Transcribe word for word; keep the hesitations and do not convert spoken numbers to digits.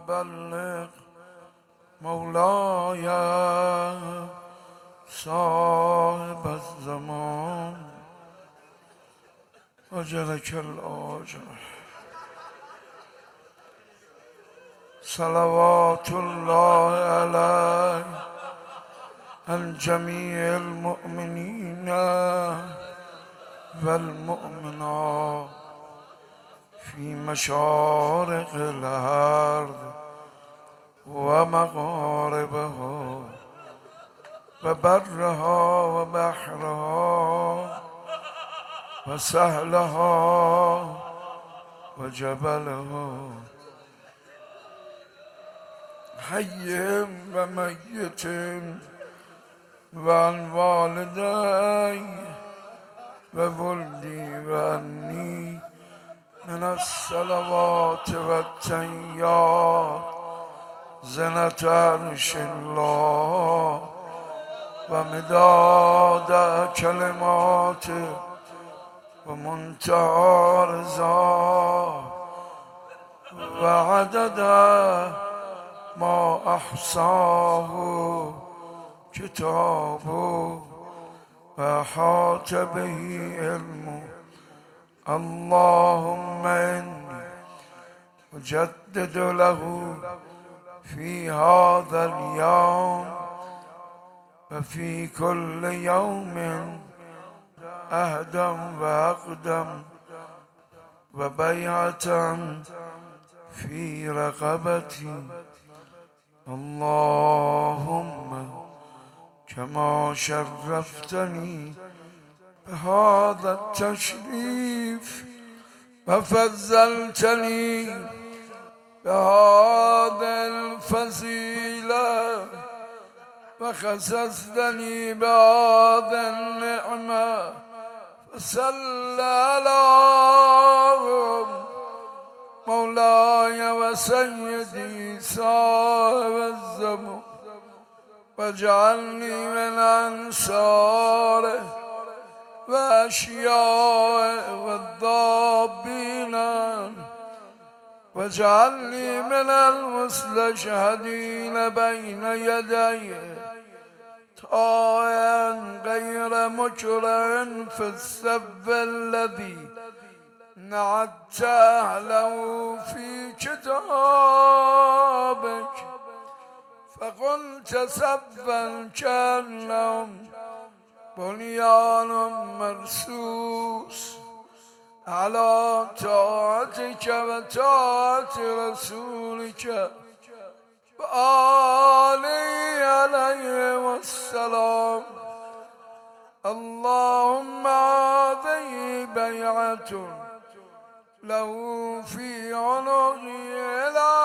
بلغ مولاي صاحب الزمان أجرك الأجر. صلوات الله عليه عن جميع المؤمنين والمؤمنات في مشارق الأرض ومغاربها وبرها وبحرها وسهلها وجبلها حي وميت وعن والدي وولدي وعني من الصلوات والتحيات زنة عرش الله ومداد كلماته ومنتهى رضاه وعدد ما أحصاه كتابه وأحاط به علمه. اللهم إني أجدد له في هذا اليوم وفي كل يوم أهدم وأقدم وبيعة في رقبتي. اللهم كما شرفتني بهذا التشريف وفضلتني بهذا الفضيلة وخصصتني بهذا النعمة فصل على مولاي وسيدي صاحب الزمان واجعلني من أنصاره وأشياء والضابين واجعلني من المستشهدين بين يديه طائعا غير مكره في السب الذي نعت أهله في كتابك فقلت سبا كأنهم بنيان مرصوص على طاعتك وطاعة رسولك وآله عليه السلام. اللهم هذه بيعة له في عنقه إلى